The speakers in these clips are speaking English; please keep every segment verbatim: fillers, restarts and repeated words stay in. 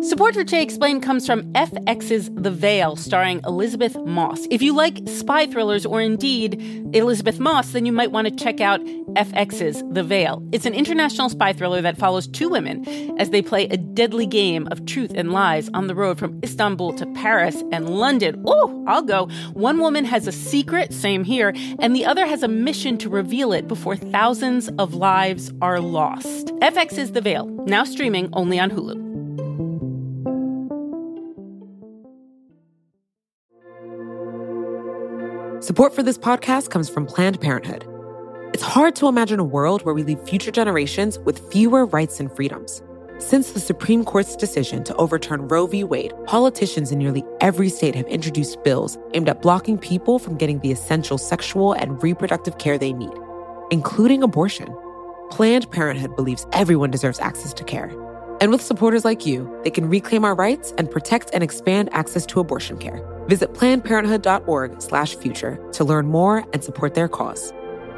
Support for Che Explained comes from F X's The Veil, starring Elizabeth Moss. If you like spy thrillers or indeed Elizabeth Moss, then you might want to check out F X's The Veil. It's an international spy thriller that follows two women as they play a deadly game of truth and lies on the road from Istanbul to Paris and London. Oh, I'll go. One woman has a secret, same here, and the other has a mission to reveal it before thousands of lives are lost. F X's The Veil, now streaming only on Hulu. Support for this podcast comes from Planned Parenthood. It's hard to imagine a world where we leave future generations with fewer rights and freedoms. Since the Supreme Court's decision to overturn Roe v. Wade, politicians in nearly every state have introduced bills aimed at blocking people from getting the essential sexual and reproductive care they need, including abortion. Planned Parenthood believes everyone deserves access to care. And with supporters like you, they can reclaim our rights and protect and expand access to abortion care. Visit plannedparenthood.org slash future to learn more and support their cause.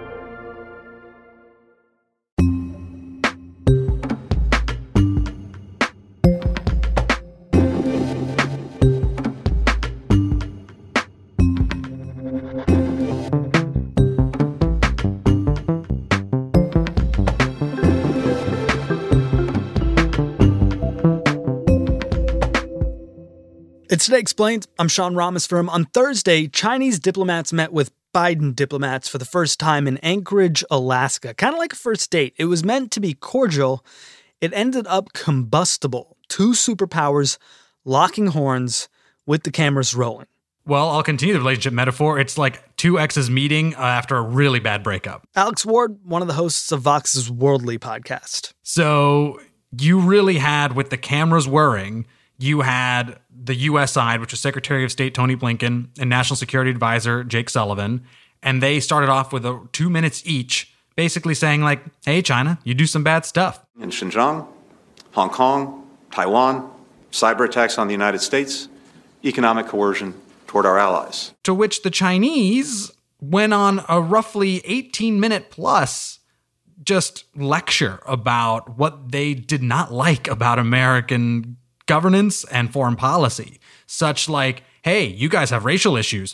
It's Today Explained. I'm Sean Rameswaram. On Thursday, Chinese diplomats met with Biden diplomats for the first time in Anchorage, Alaska. Kind of like a first date. It was meant to be cordial. It ended up combustible. Two superpowers locking horns with the cameras rolling. Well, I'll continue the relationship metaphor. It's like two exes meeting uh, after a really bad breakup. Alex Ward, one of the hosts of Vox's Worldly podcast. So you really had, with the cameras whirring, you had the U S side, which was Secretary of State Tony Blinken and National Security Advisor Jake Sullivan, and they started off with a, two minutes each, basically saying like, hey, China, you do some bad stuff. In Xinjiang, Hong Kong, Taiwan, cyber attacks on the United States, economic coercion toward our allies. To which the Chinese went on a roughly eighteen minute plus just lecture about what they did not like about American governance and foreign policy, such like, hey, you guys have racial issues.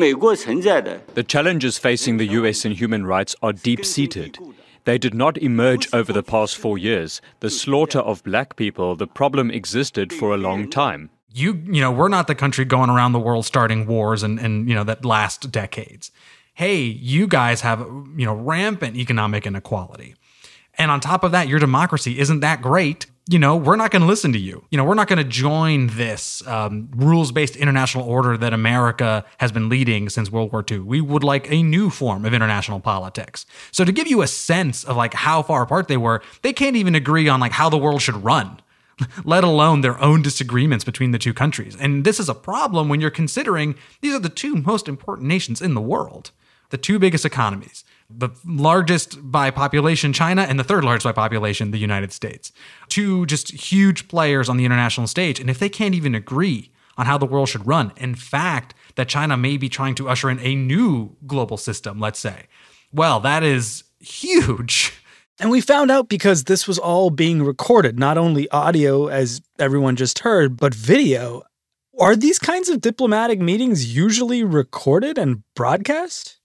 The challenges facing the U S in human rights are deep-seated. They did not emerge over the past four years. The slaughter of black people, the problem existed for a long time. You, you know, we're not the country going around the world starting wars and, and, you know, that last decades. Hey, you guys have, you know, rampant economic inequality. And on top of that, your democracy isn't that great. You know, we're not going to listen to you. You know, we're not going to join this um, rules-based international order that America has been leading since World War Two. We would like a new form of international politics. So to give you a sense of like how far apart they were, they can't even agree on like how the world should run, let alone their own disagreements between the two countries. And this is a problem when you're considering these are the two most important nations in the world, the two biggest economies. The largest by population, China, and the third largest by population, the United States. Two just huge players on the international stage. And if they can't even agree on how the world should run, in fact, that China may be trying to usher in a new global system, let's say, well, that is huge. And we found out because this was all being recorded, not only audio, as everyone just heard, but video. Are these kinds of diplomatic meetings usually recorded and broadcast?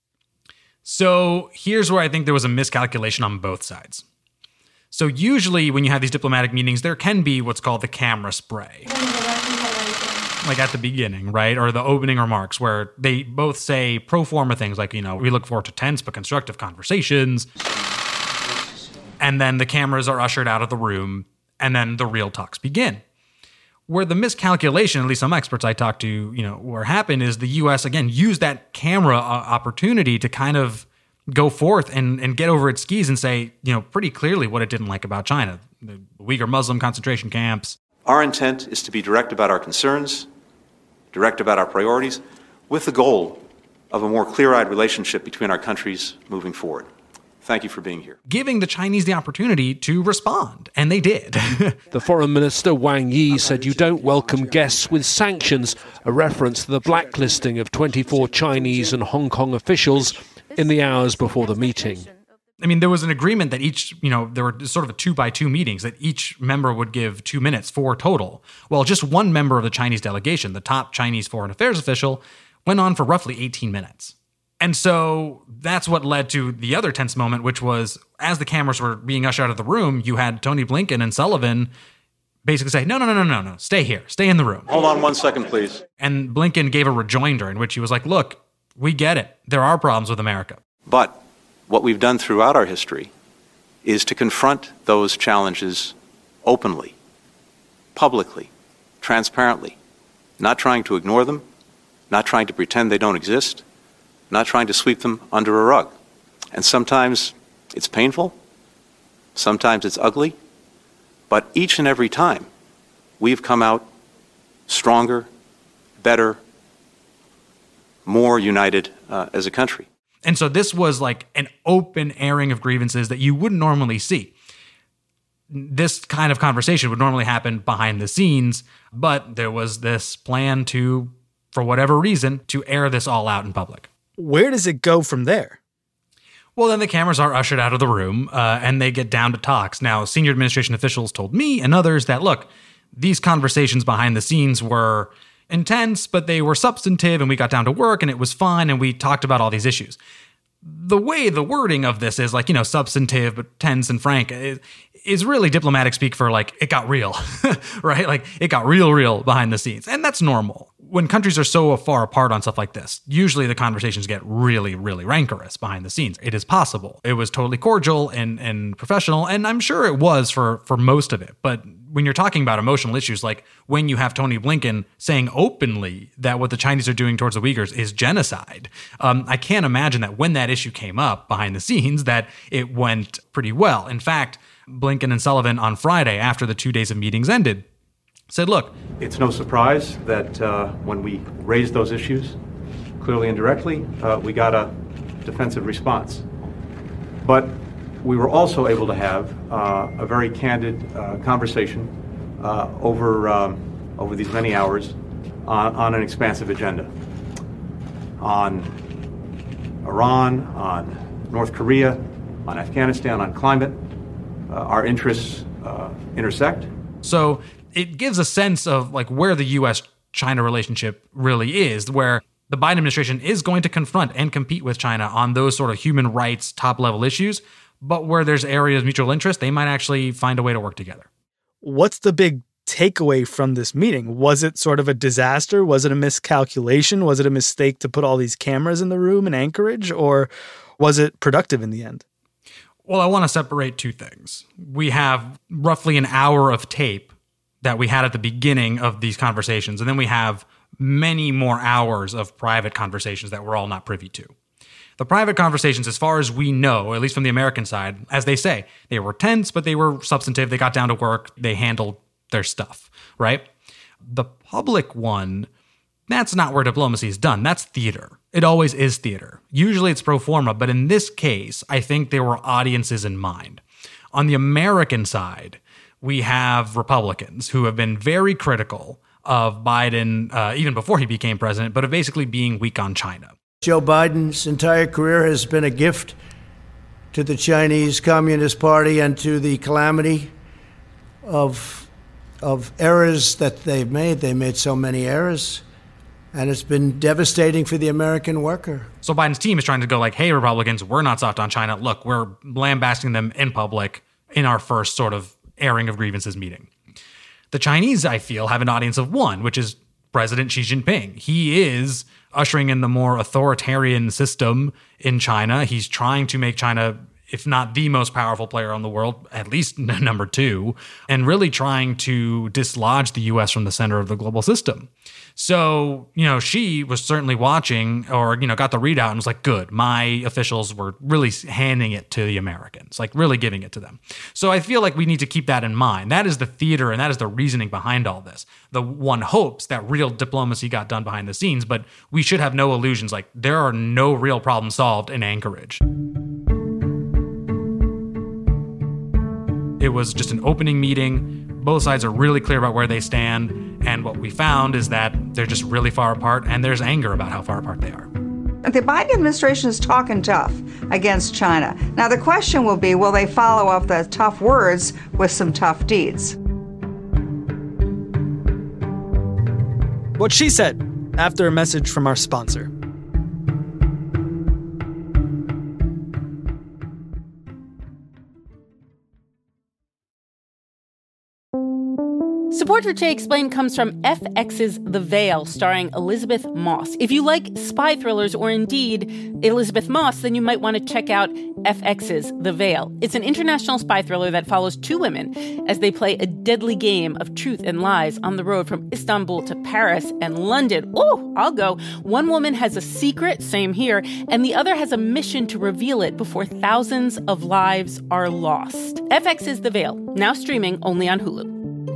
So here's where I think there was a miscalculation on both sides. So usually when you have these diplomatic meetings, there can be what's called the camera spray. Like at the beginning, right? Or the opening remarks where they both say pro forma things like, you know, we look forward to tense but constructive conversations. And then the cameras are ushered out of the room and then the real talks begin. Where the miscalculation, at least some experts I talked to, you know, where happened is the U S, again, used that camera uh, opportunity to kind of go forth and, and get over its skis and say, you know, pretty clearly what it didn't like about China. The Uyghur Muslim concentration camps. Our intent is to be direct about our concerns, direct about our priorities, with the goal of a more clear-eyed relationship between our countries moving forward. Thank you for being here. Giving the Chinese the opportunity to respond, and they did. The Foreign Minister Wang Yi said you don't welcome guests with sanctions, a reference to the blacklisting of twenty-four Chinese and Hong Kong officials in the hours before the meeting. I mean, there was an agreement that each, you know, there were sort of a two by two meetings that each member would give two minutes, four total. Well, just one member of the Chinese delegation, the top Chinese foreign affairs official, went on for roughly eighteen minutes. And so that's what led to the other tense moment, which was as the cameras were being ushered out of the room, you had Tony Blinken and Sullivan basically say, no, no, no, no, no, no, stay here, stay in the room. Hold on one second, please. And Blinken gave a rejoinder in which he was like, look, we get it. There are problems with America. But what we've done throughout our history is to confront those challenges openly, publicly, transparently, not trying to ignore them, not trying to pretend they don't exist, not trying to sweep them under a rug. And sometimes it's painful, sometimes it's ugly, but each and every time we've come out stronger, better, more united uh, as a country. And so this was like an open airing of grievances that you wouldn't normally see. This kind of conversation would normally happen behind the scenes, but there was this plan to, for whatever reason, to air this all out in public. Where does it go from there? Well, then the cameras are ushered out of the room uh, and they get down to talks. Now, senior administration officials told me and others that, look, these conversations behind the scenes were intense, but they were substantive and we got down to work and it was fun and we talked about all these issues. The way the wording of this is like, you know, substantive, but tense and frank is, is really diplomatic speak for like, it got real, right? Like it got real, real behind the scenes. And that's normal. When countries are so far apart on stuff like this, usually the conversations get really, really rancorous behind the scenes. It is possible. It was totally cordial and, and professional, and I'm sure it was for, for most of it. But when you're talking about emotional issues, like when you have Tony Blinken saying openly that what the Chinese are doing towards the Uyghurs is genocide, um, I can't imagine that when that issue came up behind the scenes that it went pretty well. In fact, Blinken and Sullivan on Friday, after the two days of meetings ended, said, look, it's no surprise that uh, when we raised those issues, clearly and directly, uh, we got a defensive response. But we were also able to have uh, a very candid uh, conversation uh, over um, over these many hours on, on an expansive agenda. On Iran, on North Korea, on Afghanistan, on climate. Uh, our interests uh, intersect. So it gives a sense of like where the U S China relationship really is, where the Biden administration is going to confront and compete with China on those sort of human rights top level issues, but where there's areas of mutual interest, they might actually find a way to work together. What's the big takeaway from this meeting? Was it sort of a disaster? Was it a miscalculation? Was it a mistake to put all these cameras in the room in Anchorage? Or was it productive in the end? Well, I want to separate two things. We have roughly an hour of tape that we had at the beginning of these conversations, and then we have many more hours of private conversations that we're all not privy to. The private conversations, as far as we know, at least from the American side, as they say, they were tense, but they were substantive. They got down to work. They handled their stuff, right? The public one, that's not where diplomacy is done. That's theater. It always is theater. Usually it's pro forma, but in this case, I think there were audiences in mind. On the American side, we have Republicans who have been very critical of Biden, uh, even before he became president, but of basically being weak on China. Joe Biden's entire career has been a gift to the Chinese Communist Party and to the calamity of, of errors that they've made. They made so many errors. And it's been devastating for the American worker. So Biden's team is trying to go like, hey, Republicans, we're not soft on China. Look, we're lambasting them in public in our first sort of airing of grievances meeting. The Chinese, I feel, have an audience of one, which is President Xi Jinping. He is ushering in the more authoritarian system in China. He's trying to make China, if not the most powerful player in the world, at least number two, and really trying to dislodge the U S from the center of the global system. So, you know, Xi was certainly watching or, you know, got the readout and was like, good, my officials were really handing it to the Americans, like really giving it to them. So I feel like we need to keep that in mind. That is the theater and that is the reasoning behind all this. The one hopes that real diplomacy got done behind the scenes, but we should have no illusions. Like there are no real problems solved in Anchorage. It was just an opening meeting. Both sides are really clear about where they stand. And what we found is that they're just really far apart and there's anger about how far apart they are. The Biden administration is talking tough against China. Now, the question will be, will they follow up the tough words with some tough deeds? What she said after a message from our sponsor. Support for Che Explained comes from F X's The Veil, starring Elizabeth Moss. If you like spy thrillers or indeed Elizabeth Moss, then you might want to check out F X's The Veil. It's an international spy thriller that follows two women as they play a deadly game of truth and lies on the road from Istanbul to Paris and London. Oh, I'll go. One woman has a secret, same here, and the other has a mission to reveal it before thousands of lives are lost. F X's The Veil, now streaming only on Hulu.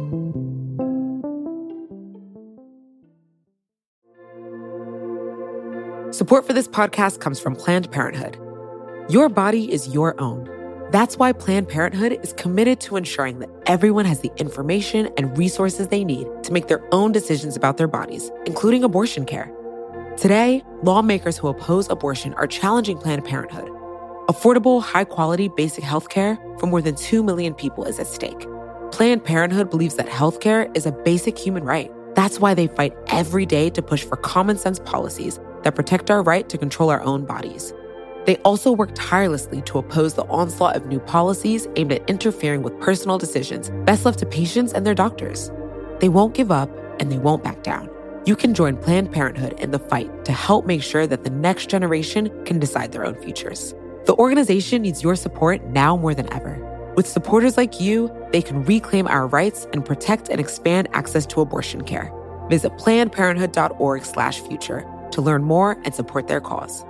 Support for this podcast comes from Planned Parenthood. Your body is your own. That's why Planned Parenthood is committed to ensuring that everyone has the information and resources they need to make their own decisions about their bodies, including abortion care. Today, lawmakers who oppose abortion are challenging Planned Parenthood. Affordable, high-quality basic health care for more than two million people is at stake. Planned Parenthood believes that health care is a basic human right. That's why they fight every day to push for common-sense policies that protect our right to control our own bodies. They also work tirelessly to oppose the onslaught of new policies aimed at interfering with personal decisions best left to patients and their doctors. They won't give up, and they won't back down. You can join Planned Parenthood in the fight to help make sure that the next generation can decide their own futures. The organization needs your support now more than ever. With supporters like you, they can reclaim our rights and protect and expand access to abortion care. Visit plannedparenthood.org slash future to learn more and support their cause.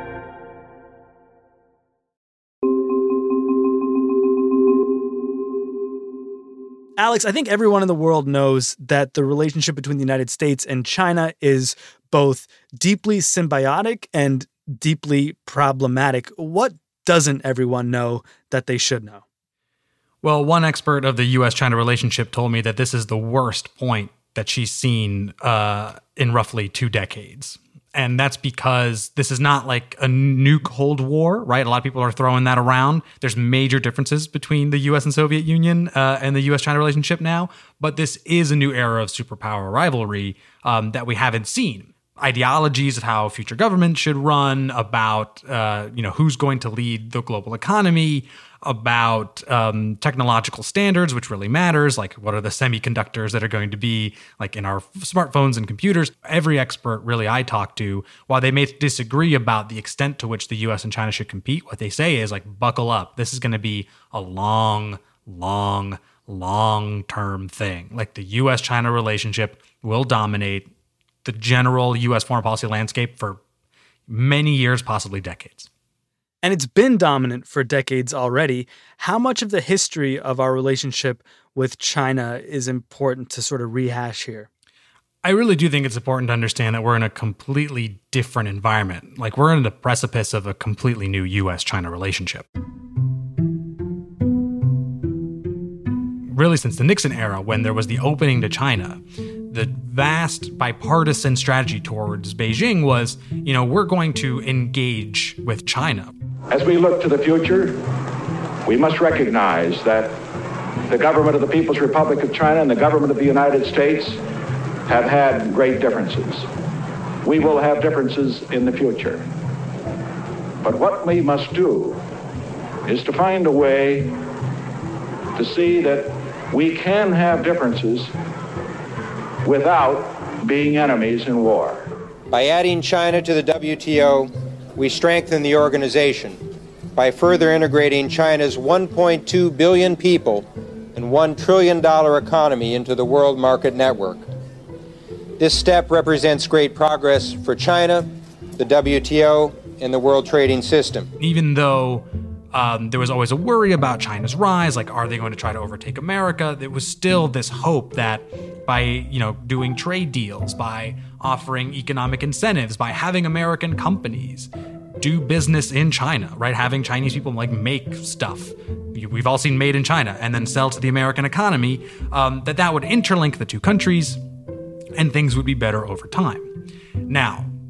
Alex, I think everyone in the world knows that the relationship between the United States and China is both deeply symbiotic and deeply problematic. What doesn't everyone know that they should know? Well, one expert of the U S China relationship told me that this is the worst point that she's seen uh, in roughly two decades. And that's because this is not like a new Cold War, right? A lot of people are throwing that around. There's major differences between the U S and Soviet Union uh, and the U S China relationship now. But this is a new era of superpower rivalry um, that we haven't seen. Ideologies of how future government should run, about uh, you know who's going to lead the global economy, about um, technological standards, which really matters, like what are the semiconductors that are going to be like in our smartphones and computers. Every expert really I talk to, while they may disagree about the extent to which the U S and China should compete, what they say is like, buckle up. This is going to be a long, long, long-term thing. Like the U S China relationship will dominate the general U S foreign policy landscape for many years, possibly decades. And it's been dominant for decades already. How much of the history of our relationship with China is important to sort of rehash here? I really do think it's important to understand that we're in a completely different environment. Like we're in the precipice of a completely new U S China relationship. Really since the Nixon era, when there was the opening to China, the vast bipartisan strategy towards Beijing was, you know, we're going to engage with China. As we look to the future, we must recognize that the government of the People's Republic of China and the government of the United States have had great differences. We will have differences in the future. But what we must do is to find a way to see that we can have differences without being enemies in war. By adding China to the W T O, we strengthen the organization by further integrating China's one point two billion people and one trillion dollars economy into the world market network. This step represents great progress for China, the W T O, and the world trading system. Even though Um, there was always a worry about China's rise, like, are they going to try to overtake America? There was still this hope that by, you know, doing trade deals, by offering economic incentives, by having American companies do business in China, right? Having Chinese people like make stuff. We've all seen made in China and then sell to the American economy, um, that that would interlink the two countries and things would be better over time. Now,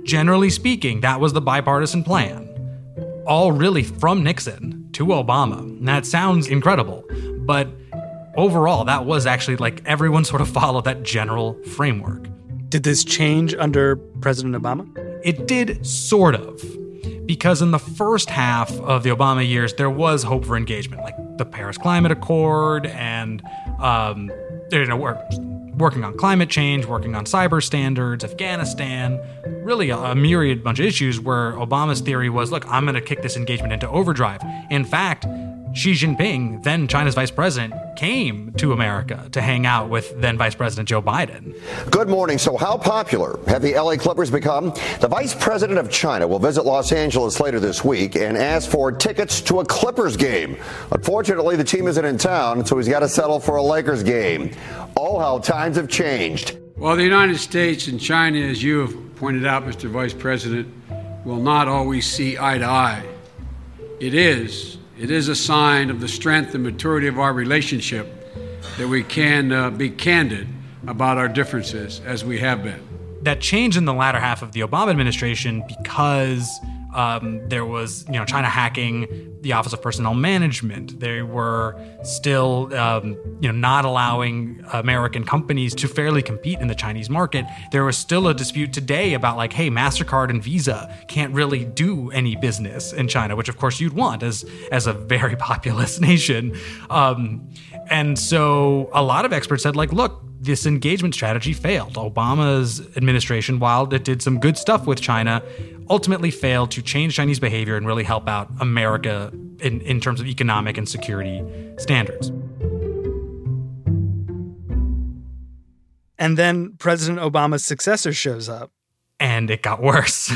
generally speaking, that was the bipartisan plan. All really from Nixon to Obama. And that sounds incredible, but overall, that was actually like everyone sort of followed that general framework. Did this change under President Obama? It did, sort of. Because in the first half of the Obama years, there was hope for engagement, like the Paris Climate Accord and, um, you know, we're working on climate change, working on cyber standards, Afghanistan, really a, a myriad bunch of issues where Obama's theory was, look, I'm going to kick this engagement into overdrive. In fact, Xi Jinping, then China's vice president, came to America to hang out with then Vice President Joe Biden. Good morning. So how popular have the L A Clippers become? The vice president of China will visit Los Angeles later this week and ask for tickets to a Clippers game. Unfortunately, the team isn't in town, so he's got to settle for a Lakers game. Oh, how times have changed. Well, the United States and China, as you have pointed out, Mister Vice President, will not always see eye to eye. It is It is a sign of the strength and maturity of our relationship that we can uh, be candid about our differences, as we have been. That changed in the latter half of the Obama administration because um, there was, you know, China hacking the Office of Personnel Management. They were still, um, you know, not allowing American companies to fairly compete in the Chinese market. There was still a dispute today about like, hey, MasterCard and Visa can't really do any business in China, which of course you'd want as as a very populous nation. Um, and so a lot of experts said, like, look, this engagement strategy failed. Obama's administration, while it did some good stuff with China, ultimately failed to change Chinese behavior and really help out America in, in terms of economic and security standards. And then President Obama's successor shows up. And it got worse.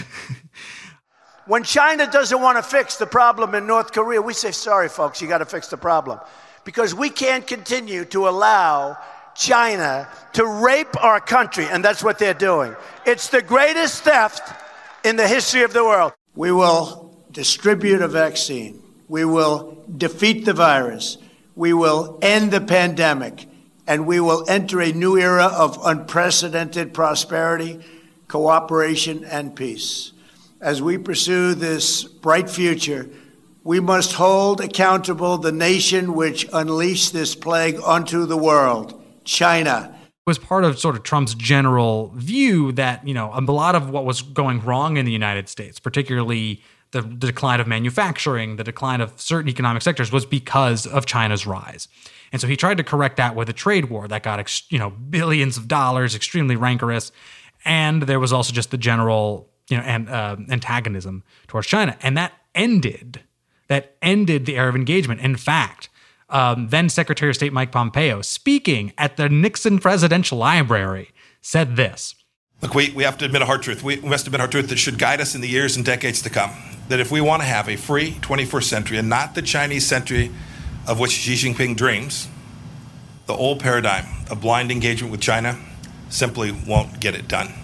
When China doesn't want to fix the problem in North Korea, we say, sorry, folks, you got to fix the problem. Because we can't continue to allow China to rape our country, and that's what they're doing. It's the greatest theft in the history of the world. We will distribute a vaccine. We will defeat the virus. We will end the pandemic. And we will enter a new era of unprecedented prosperity, cooperation, and peace. As we pursue this bright future, we must hold accountable the nation which unleashed this plague onto the world, China. Was part of sort of Trump's general view that, you know, a lot of what was going wrong in the United States, particularly the, the decline of manufacturing, the decline of certain economic sectors, was because of China's rise. And so he tried to correct that with a trade war that got, you know, billions of dollars, extremely rancorous. And there was also just the general, you know, and, uh, antagonism towards China. And that ended, that ended the era of engagement. In fact, Um, then Secretary of State Mike Pompeo, speaking at the Nixon Presidential Library, said this. Look, we, we have to admit a hard truth. We, we must admit a hard truth that should guide us in the years and decades to come. That if we want to have a free twenty-first century and not the Chinese century of which Xi Jinping dreams, the old paradigm of blind engagement with China simply won't get it done.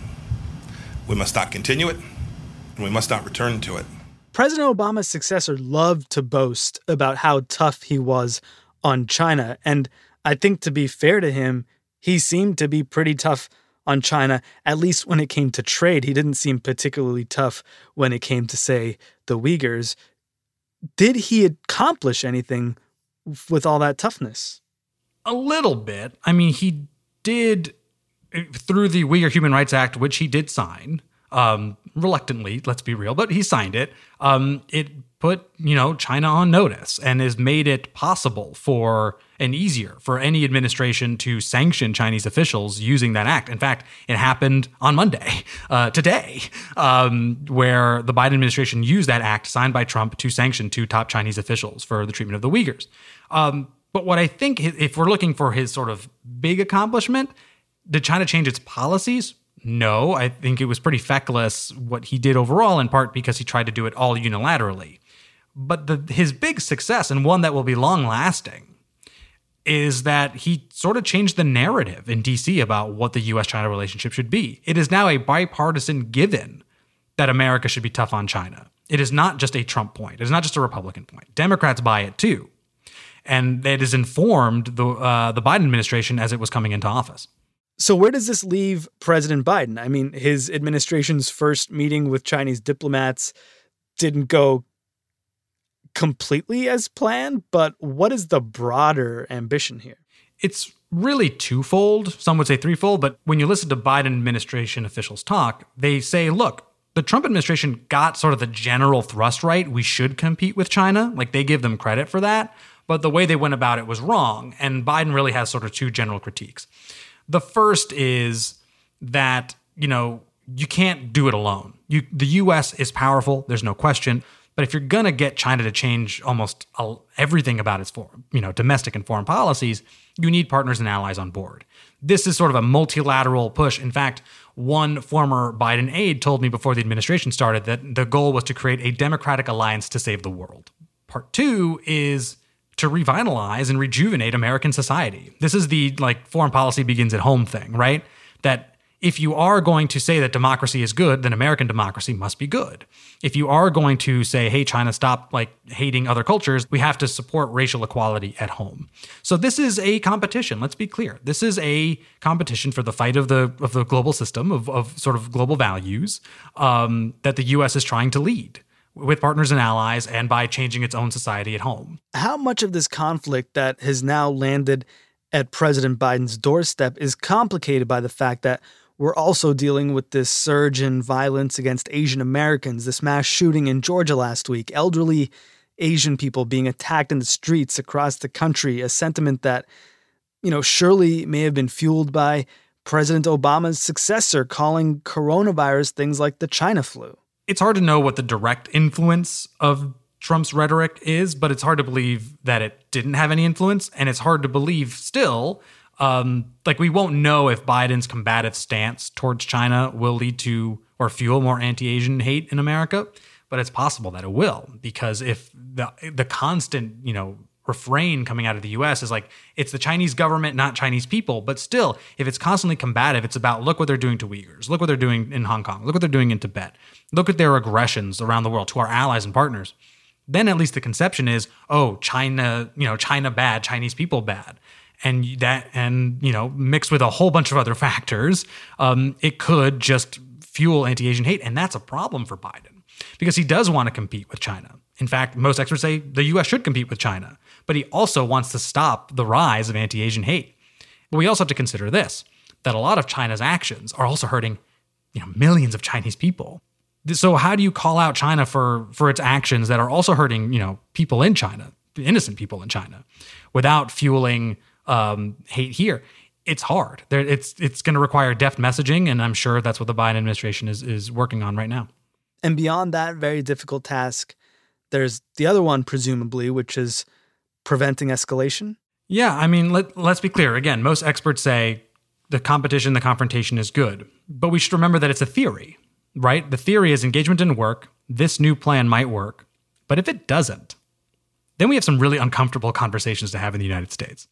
We must not continue it, and we must not return to it. President Obama's successor loved to boast about how tough he was on China. And I think, to be fair to him, he seemed to be pretty tough on China, at least when it came to trade. He didn't seem particularly tough when it came to, say, the Uyghurs. Did he accomplish anything with all that toughness? A little bit. I mean, he did, through the Uyghur Human Rights Act, which he did sign, Um, reluctantly, let's be real, but he signed it. Um, it put, you know, China on notice and has made it possible for and easier for any administration to sanction Chinese officials using that act. In fact, it happened on Monday, uh, today, um, where the Biden administration used that act signed by Trump to sanction two top Chinese officials for the treatment of the Uyghurs. Um, but what I think, if we're looking for his sort of big accomplishment, did China change its policies? No, I think it was pretty feckless what he did overall, in part because he tried to do it all unilaterally. But the, his big success, and one that will be long-lasting, is that he sort of changed the narrative in D C about what the U S China relationship should be. It is now a bipartisan given that America should be tough on China. It is not just a Trump point. It is not just a Republican point. Democrats buy it too. And it has informed the, uh, the Biden administration as it was coming into office. So where does this leave President Biden? I mean, his administration's first meeting with Chinese diplomats didn't go completely as planned, but what is the broader ambition here? It's really twofold. Some would say threefold, but when you listen to Biden administration officials talk, they say, look, the Trump administration got sort of the general thrust right. We should compete with China. Like, they give them credit for that. But the way they went about it was wrong. And Biden really has sort of two general critiques. The first is that, you know, you can't do it alone. You, the U S is powerful. There's no question. But if you're going to get China to change almost everything about its foreign, you know, domestic and foreign policies, you need partners and allies on board. This is sort of a multilateral push. In fact, one former Biden aide told me before the administration started that the goal was to create a democratic alliance to save the world. Part two is to revitalize and rejuvenate American society. This is the like foreign policy begins at home thing, right? That if you are going to say that democracy is good, then American democracy must be good. If you are going to say, hey, China, stop like hating other cultures, we have to support racial equality at home. So this is a competition. Let's be clear. This is a competition for the fight of the of the global system, of, of sort of global values um, that the U S is trying to lead with partners and allies and by changing its own society at home. How much of this conflict that has now landed at President Biden's doorstep is complicated by the fact that we're also dealing with this surge in violence against Asian Americans, this mass shooting in Georgia last week, elderly Asian people being attacked in the streets across the country, a sentiment that, you know, surely may have been fueled by President Obama's successor calling coronavirus things like the China flu. It's hard to know what the direct influence of Trump's rhetoric is, but it's hard to believe that it didn't have any influence. And it's hard to believe still Um, like we won't know if Biden's combative stance towards China will lead to or fuel more anti-Asian hate in America, but it's possible that it will, because if the the constant, you know, refrain coming out of the U S is like, it's the Chinese government, not Chinese people, but still, if it's constantly combative, it's about, look what they're doing to Uyghurs, look what they're doing in Hong Kong, look what they're doing in Tibet, look at their aggressions around the world to our allies and partners. Then at least the conception is, oh, China, you know, China bad, Chinese people bad. And that, and you know, mixed with a whole bunch of other factors, um, it could just fuel anti-Asian hate, and that's a problem for Biden because he does want to compete with China. In fact, most experts say the U S should compete with China, but he also wants to stop the rise of anti-Asian hate. But we also have to consider this: that a lot of China's actions are also hurting, you know, millions of Chinese people. So how do you call out China for for its actions that are also hurting, you know, people in China, innocent people in China, without fueling Um, hate here? It's hard. There, it's it's going to require deft messaging, and I'm sure that's what the Biden administration is is working on right now. And beyond that very difficult task, there's the other one, presumably, which is preventing escalation. Yeah, I mean, let, let's be clear. Again, most experts say the competition, the confrontation is good, but we should remember that it's a theory, right? The theory is engagement didn't work. This new plan might work, but if it doesn't, then we have some really uncomfortable conversations to have in the United States.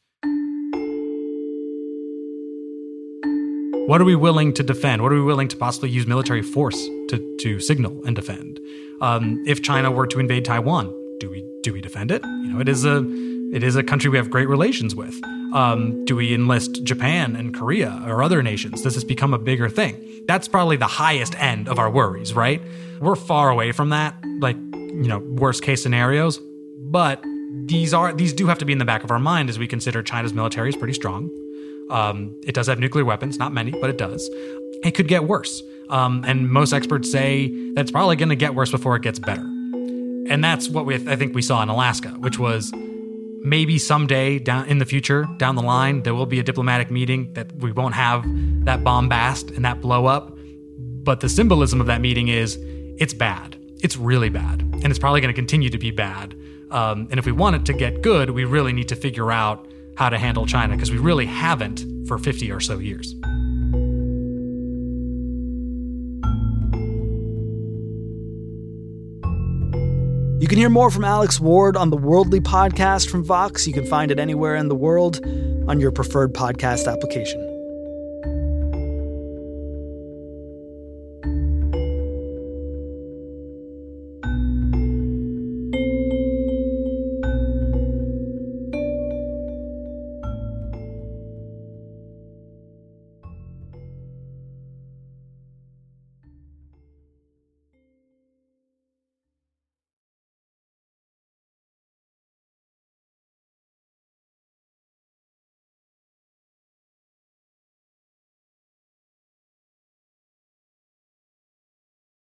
What are we willing to defend? What are we willing to possibly use military force to, to signal and defend? Um, if China were to invade Taiwan, do we do we defend it? You know, it is a it is a country we have great relations with. Um, do we enlist Japan and Korea or other nations? Does this become a bigger thing? That's probably the highest end of our worries, right? We're far away from that, like, you know, worst case scenarios. But these are these do have to be in the back of our mind as we consider China's military is pretty strong. Um, it does have nuclear weapons, not many, but it does. It could get worse. Um, and most experts say that it's probably going to get worse before it gets better. And that's what we, I think we saw in Alaska, which was maybe someday down in the future, down the line, there will be a diplomatic meeting that we won't have that bombast and that blow up. But the symbolism of that meeting is it's bad. It's really bad. And it's probably going to continue to be bad. Um, and if we want it to get good, we really need to figure out how to handle China, because we really haven't for fifty or so years. You can hear more from Alex Ward on the Worldly podcast from Vox. You can find it anywhere in the world on your preferred podcast application.